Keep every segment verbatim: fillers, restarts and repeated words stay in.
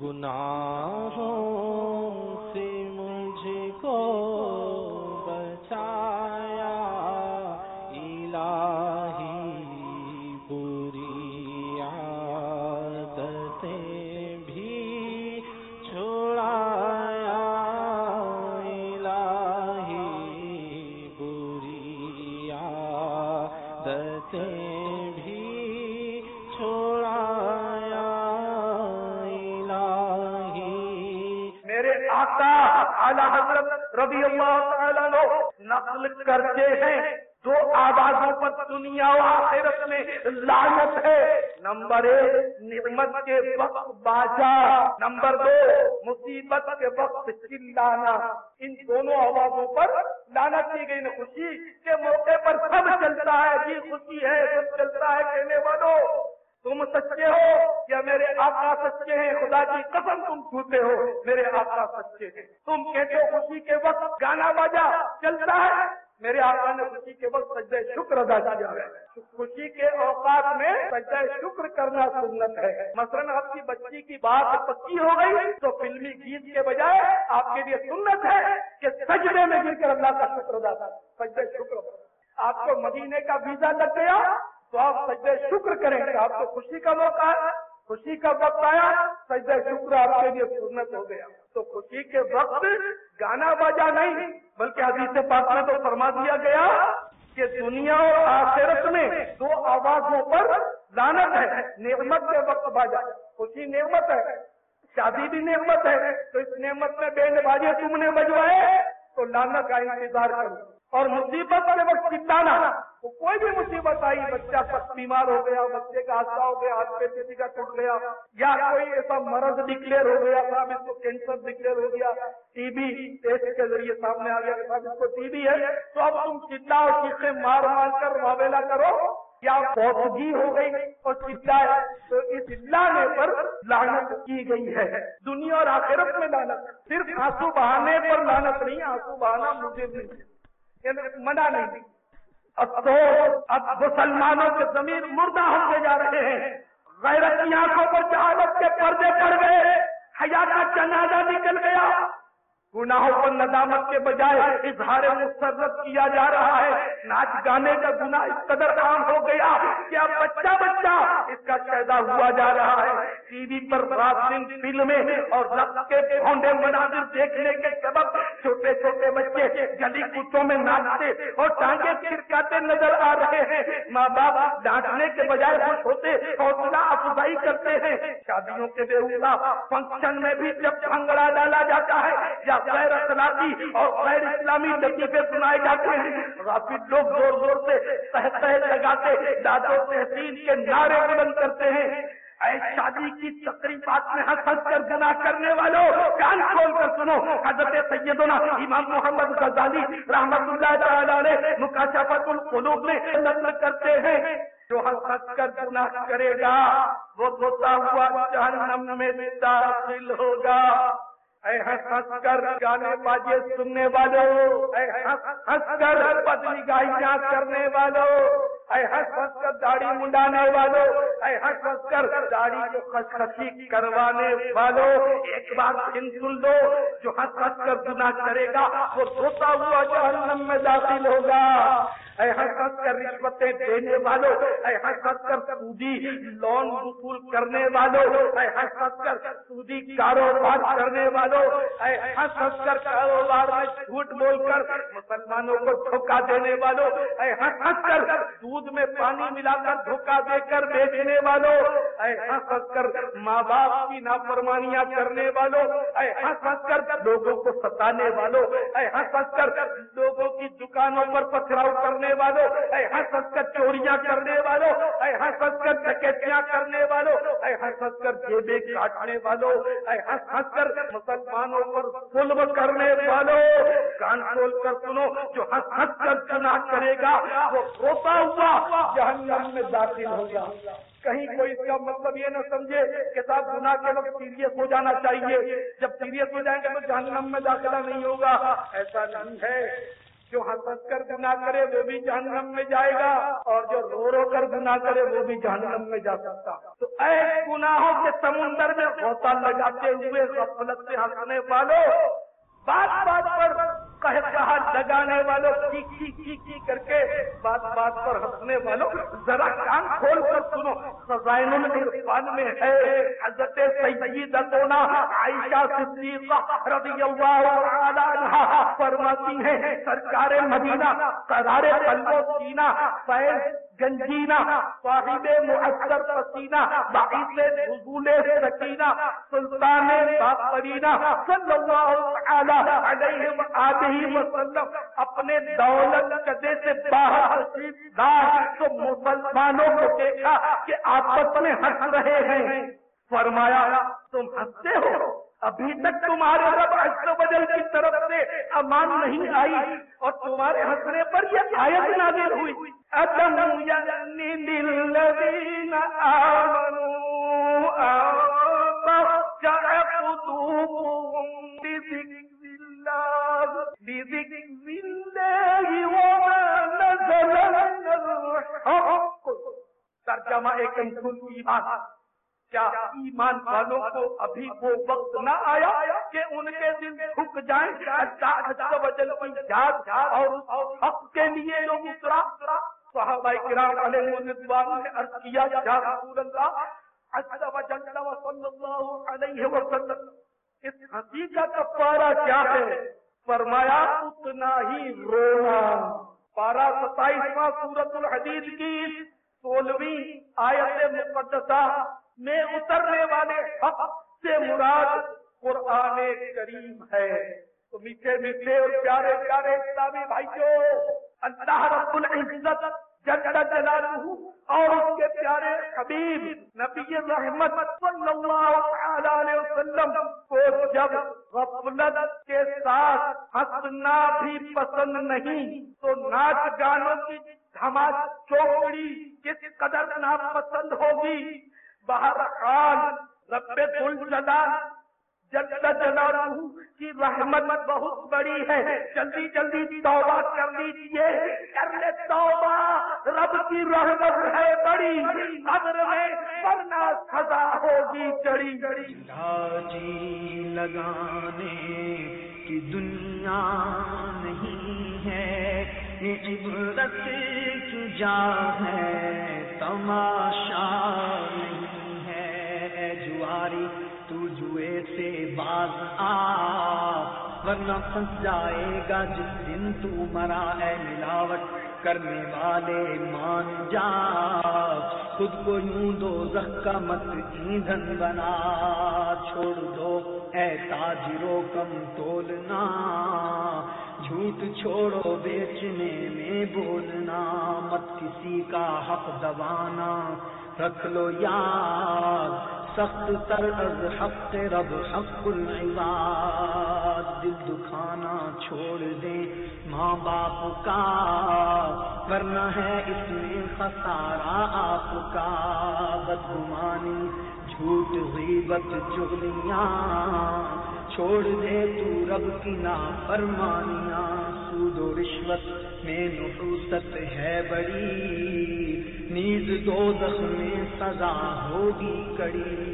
گناہوں سے مجھ کو بچایا الہی، بری عادتیں بھی چھڑایا الہی، بری عادتیں بھی چھڑایا الہی۔ میرے آقا اعلی حضرت رضی اللہ تعالیٰ عنہ نقل کرتے ہیں دو آوازوں پر دنیا و آخرت میں لعنت ہے۔ نمبر ایک نعمت کے وقت باجا، نمبر دو مصیبت کے وقت چلانا۔ ان دونوں آوازوں پر لعنت کی گئی۔ خوشی کے موقع پر سب چلتا ہے، جی خوشی ہے سب چلتا ہے، کہنے والوں تم سچے ہو یا میرے آقا سچے ہیں؟ خدا کی قسم تم جھوٹے ہو، میرے آقا سچے ہیں۔ تم کہتے ہو خوشی کے وقت گانا باجا چلتا ہے، میرے آقا نے خوشی کے وقت سجدہ شکر ادا کیا ہے۔ خوشی کے اوقات میں سجدہ شکر کرنا سنت ہے۔ مثلاً آپ کی بچی کی بات پکی ہو گئی تو فلمی گیت کے بجائے آپ کے لیے سنت ہے کہ سجدے میں گر کر اللہ کا شکر ادا کریں، سجدہ شکر۔ آپ کو مدینے کا ویزا لگ گیا تو آپ سجدہ شکر کریں کہ آپ کو خوشی کا موقع ہے، خوشی کا وقت آیا، سجدہ شکر آپ کے لیے سنت ہو گیا۔ تو خوشی کے وقت گانا باجا نہیں، بلکہ حدیث پاک میں تو فرما دیا گیا کہ دنیا اور آخرت میں دو آوازوں پر لعنت ہے۔ نعمت کے وقت باجا، خوشی نعمت ہے، شادی بھی نعمت ہے، تو اس نعمت میں بینڈ باجے تم نے بجوائے تو لعنت کا انتظار کرو۔ اور مصیبت کے وقت چلانا، تو کوئی بھی مصیبت آئی، بچہ سخت بیمار ہو گیا، بچے کا حادثہ ہو گیا، ہاتھ پہ کسی کا ٹوٹ گیا، یا کوئی ایسا مرض ڈکلیئر ہو گیا، صاحب اس کو کینسر ڈکلیئر ہو گیا، ٹی بی ٹیسٹ کے ذریعے سامنے آ گیا کہ صاحب اس کو ٹی بی ہے، تو اب تم چلاؤ، چیخیں مار مار کر واویلا کرو، یا فوتگی ہو گئی اور چلایا، تو اس لانے پر لعنت کی گئی ہے۔ دنیا اور آخرت میں لعنت، صرف آنسو بہانے پر لعنت نہیں، آنسو بہانا مجھے نہیں منع نہیں۔ اب تو اب مسلمانوں کے ضمیر مردہ ہوتے جا رہے ہیں، غیرت کی آنکھوں پر جہالت کے پردے پڑ گئے، حیا کا جنازہ نکل گیا، گناہوں پر ندامت کے بجائے اظہار مسرت کیا جا رہا ہے، ناچ گانے کا گناہ اس قدر عام ہو گیا کہ اب بچہ بچہ اس کا پیدا ہوا جا رہا ہے۔ ٹی وی پر رات دن فلمیں اور رقص کے بھونڈے مناظر دیکھنے کے سبب چھوٹے چھوٹے بچے گلی کوچوں میں ناچتے اور ٹانگیں چھڑکاتے نظر آ رہے ہیں۔ ماں باپ ڈانٹنے کے بجائے خوش ہوتے، حوصلہ افزائی کرتے ہیں۔ شادیوں کے بیہودہ فنکشن میں بھی جب بھنگڑا ڈالا جاتا ہے یا غیر اخلاقی اور غیر اسلامی لطیفے سنائے جاتے ہیں، غافل لوگ زور زور سے تہتہ لگاتے داد و تحسین کے نعرے بلند کرتے ہیں۔ اے شادی کی تقریبات میں ہنس ہنس کر گناہ کرنے والوں، کان کھول کر سنو، حضرت سیدنا امام محمد غزالی رحمت اللہ تعالی علیہ مکاشفۃ القلوب میں نقل کرتے ہیں، جو ہنس ہنس کر گناہ کرے گا وہ روتا ہوا جہنم میں داخل ہوگا۔ اے ہنس ہنس کر گانے باجے سننے والوں، اے ہنس ہنس کر بدنگاہیاں کرنے والوں، اے ہنس ہنس کر داڑھی منڈانے والوں، اے ہنس ہنس کر داڑھی کو خشخشی کروانے والوں، ایک بات سن سن لو، جو ہنس ہنس کر گناہ کرے گا وہ روتا ہوا جہنم میں داخل ہوگا۔ اے ہنس ہنس کر رشوتیں دینے والوں، اے ہنس ہنس کر سودی لون وصول کرنے والوں، اے ہنس ہنس کر سودی کاروبار کرنے والوں، اے ہنس ہنس کر کاروبار میں جھوٹ بول کر مسلمانوں کو دھوکہ دینے والوں، اے ہنس ہنس کر دودھ میں پانی ملا کر دھوکہ دے کر بیچنے والوں، اے ہنس ہنس کر ماں باپ کی نافرمانیاں کرنے والوں، اے ہنس ہنس کر لوگوں کو ستانے والوں، اے ہنس ہنس کر لوگوں کی دکانوں پر پتھراؤ کرنے والوں، اے ہنس ہنس کر چوریاں کرنے والوں، اے ہنس ہنس کر ڈکیتیاں کرنے والوں، اے ہنس ہنس کر جیبیں کاٹنے والوں، اے ہنس ہنس کر مسلمانوں پر ظلم کرنے والوں، کان کھول کر سنو، جو ہنس ہنس کر گناہ کرے گا وہ روتا ہوا جہنم میں داخل ہوگا۔ کہیں کوئی اس کا مطلب یہ نہ سمجھے کہ صاحب گناہ کے وقت سیریس ہو جانا چاہیے، جب سیریس ہو جائیں گے تو جہنم میں داخلہ نہیں ہوگا، ایسا نہیں ہے۔ جو ہنس کر گناہ کرے وہ بھی جہنم میں جائے گا اور جو رو رو کر گناہ کرے وہ بھی جہنم میں جا سکتا. تو اے گناہوں کے سمندر میں غوطہ لگاتے ہوئے غفلت سے ہنسنے والوں، بات بات پر کہا لگانے والوں، چیخی چیخی کر کے بات بات پر ہنسنے والوں، ذرا کان کھول کر سنو. خزائن العرفان میں ہے حضرت سیدتنا عائشہ صدیقہ رضی اللہ تعالی عنہا فرماتی ہیں سرکار مدینہ قرار قلب و سینہ فیض گنجینا صاحب معطر پسینہ باعث نزول سکینہ سلطان باقرینہ صلی اللہ تعالی علیہ وآلہ وسلم اپنے دولت قدے سے باہر تشریف لائے تو مسلمانوں کو دیکھا کہ آپس میں ہنس رہے ہیں. فرمایا تم ہنستے ہو، ابھی تک تمہارے رب عز و جل کی طرف سے امان نہیں آئی اور تمہارے ہنسنے پر یہ آیت نازل ہوئی. أَلَمْ يَأْنِ لِلَّذِينَ آمَنُوا أَن تَخْشَعَ قُلُوبُهُمْ لِذِكْرِ اللَّهِ لِذِكْرِ اللَّهِ وَمَا نَزَلَ مِنَ الْحَقِّ. ترجمہ ایک کنز ایمان. کیا ایمان والوں کو ابھی وہ وقت نہ آیا کہ ان کے دل جھک جائیں اللہ عز و جل کی ذات اور اس حق کے لیے جو اترا؟ صحابہ کرام علیہ رضوان نے عرض کیا یا رسول اللہ عز و جل و صلی اللہ علیہ وسلم اس ہنسی کا کفارہ کیا ہے؟ فرمایا اتنا ہی رونا. پارہ ستائیسواں سورۃ الحدید کی سولہویں آیت مقدسہ میں اترنے والے حق سے مراد قرآن کریم ہے. تو میٹھے میٹھے اور پیارے پیارے اسلامی بھائیوں، اللہ رب العزت جل جلالہ اور اس کے پیارے حبیب نبی رحمت صلی اللہ علیہ وسلم کو جب غفلت کے ساتھ ہنسنا بھی پسند نہیں تو ناچ گانوں کی دھما چوکڑی کس قدر ناپسند ہوگی. بہرحال رب الجلال جل جلالہ کی رحمت بہت بڑی ہے. جلدی جلدی توبہ کر لیجیے، کر لے توبہ، رب کی رحمت ہے بڑی، قبر میں ورنہ سزا ہوگی چڑی. جی لگانے کی دنیا نہیں ہے، یہ عبرت کی جا ہے، تماشا نہیں ہے. جواری تو جوئے سے باز آ، ورنہ پھنس جائے گا جس دن تو مرا. اے ملاوٹ کرنے والے مان جا، خود کو یوں دوزخ کا مت ایندھن بنا. چھوڑ دو اے تاجروں کم تولنا، جھوٹ چھوڑو بیچنے میں بولنا. مت کسی کا حق دبانا، رکھ لو یاد سخت تر از حق رب حق العباد. دل دکھانا چھوڑ دیں ماں باپ کا، ورنہ ہے اس میں خسارہ آپ کا. بدگمانی جھوٹ غیبت چغلیاں، چھوڑ دے تو رب کی نافرمانیاں. سود و رشوت میں نحوست ہے بڑی، نیز دوزخ میں سزا ہوگی کڑی.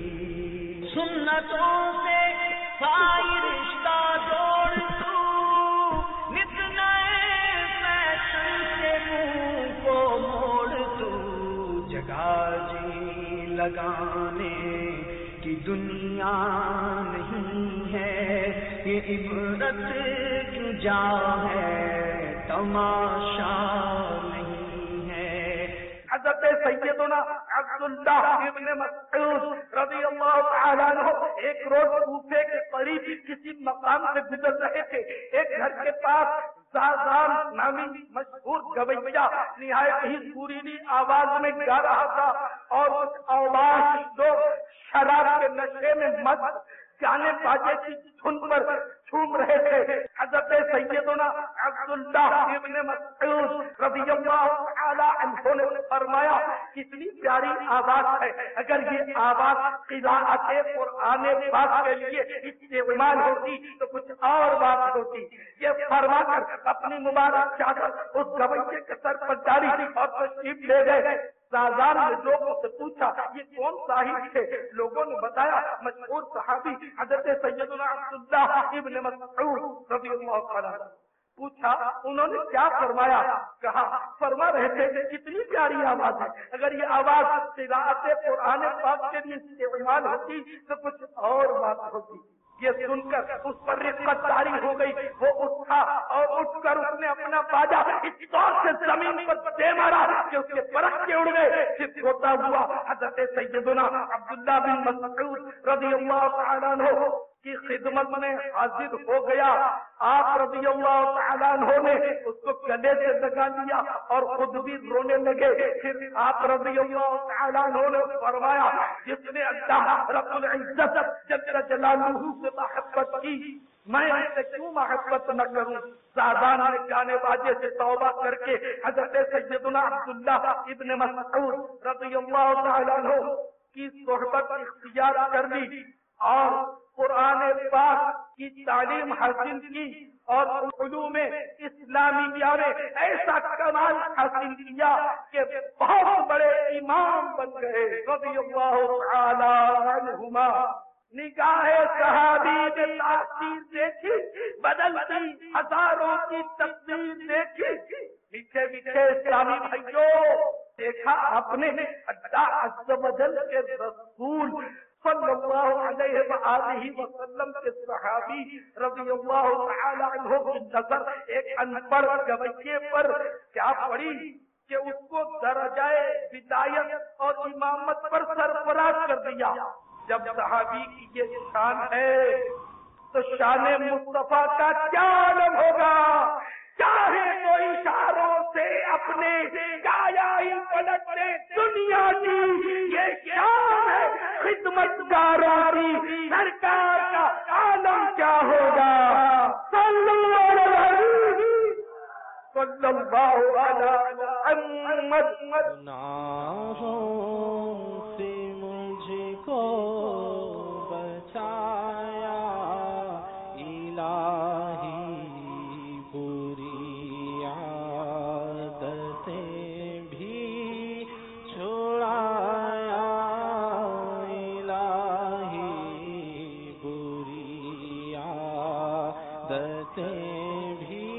سنتوں سے سائی رشتہ جوڑ تو، نت نئے فیشن سے منہ کو موڑ تو. جگہ جی لگانے کی دنیا نہیں ہے، یہ عبرت کی جا ہے، تماشا نہیں ہے. حضرت سیدنا عبداللہ ابن مسعود رضی اللہ تعالیٰ عنہ ایک روز کوفے کے قریب کسی مقام سے گزر رہے تھے. ایک گھر کے پاس زازان نامی مشہور گویّا نہایت ہی سریلی آواز میں گا رہا تھا اور اس آواز جو شراب کے نشے میں مست गाने बाजे की धुन पर झूम रहे थे। हजरत सैयदना अब्दुल्लाह इब्न मसऊद रज़ियल्लाहु तआला अन्हु ने फरमाया, कितनी प्यारी आवाज है, अगर ये आवाज क़िराअत कुरान पाक के लिए इस्तेमाल होती तो कुछ और बात होती। ये फरमाकर अपनी मुबारक चादर उस गवैये के सर पर डाली और तशरीफ ले गए। साजार ने लोगों से पूछा, ये कौन साहिब थे? लोगों ने बताया, मशहूर सहाबी हजरत सैयदना अब्दुल्लाह इब्न मसऊद रज़ियल्लाहु तआला। पूछा, उन्होंने क्या फरमाया? कहा, फरमा रहे थे, कितनी प्यारी आवाज है, अगर ये आवाज क़िराअत कुरान पाक के लिए इस्तेमाल होती तो कुछ और बात होती। ये सुनकर उस पर रिक्कत तारी हो गई। वो उठा और उठकर उसने अपना बाजा इस तौर से जमीन पर दे मारा कि उसके परख के उड़ गए। फिर होता हुआ हजरत सैयदना अब्दुल्लाह बिन मसऊद रज़ियल्लाहु तआला अन्हु की खिदमत में हाजिर हो गया। आप रज़ियल्लाहु तआला अन्हु ने उसको गले से लगा लिया और खुद भी रोने लगे। फिर आप रज़ियल्लाहु तआला अन्हु ने फरमाया, जिसने अल्लाह रब्बुल इज्जत जल्ल जलालुहु से मोहब्बत की, मैं उससे क्यों मोहब्बत न करूं। सादान ने गाने बाजे से तौबा करके हजरत सैयदना अब्दुल्लाह इब्न मसऊद रज़ियल्लाहु तआला अन्हु की सोहबत इख्तियार कर ली और कुरान पाक की तालीम हासिल की और उलूम इस्लामिया में ऐसा कमाल हासिल किया कि बहुत बड़े इमाम बन गए रज़ियल्लाहु तआला अन्हुमा। निगाहे सहाबी ने तासीर देखी, बदलती हजारों की तस्वीर देखी। मीठे मीठे इस्लामी भाइयों, देखा आपने अल्लाह अज़्ज़ व जल के रसूल सल्लल्लाहु अलैहि व आलिहि वसल्लम के सहाबी रज़ियल्लाहु तआला अन्हु की नजर एक अनपढ़ गवैये पर क्या पड़ी कि उसको दर्जाए विलायत और इमामत पर सरफराज कर दिया। जब सहाबी की ये शान है तो शान मुस्तफा का क्या आलम होगा। चाहे तो इशारों से अपने काया ही पलट दे दुनिया की, ये शान है खिदमतगारों की। सरकार का आलम क्या होगा। सल्लल्लाहु अलैहि मुहम्मद। गुनाहों से मुझको बचाया इलाही, बुरी आदतें भी छुड़ाया इलाही, बुरी आदतें भी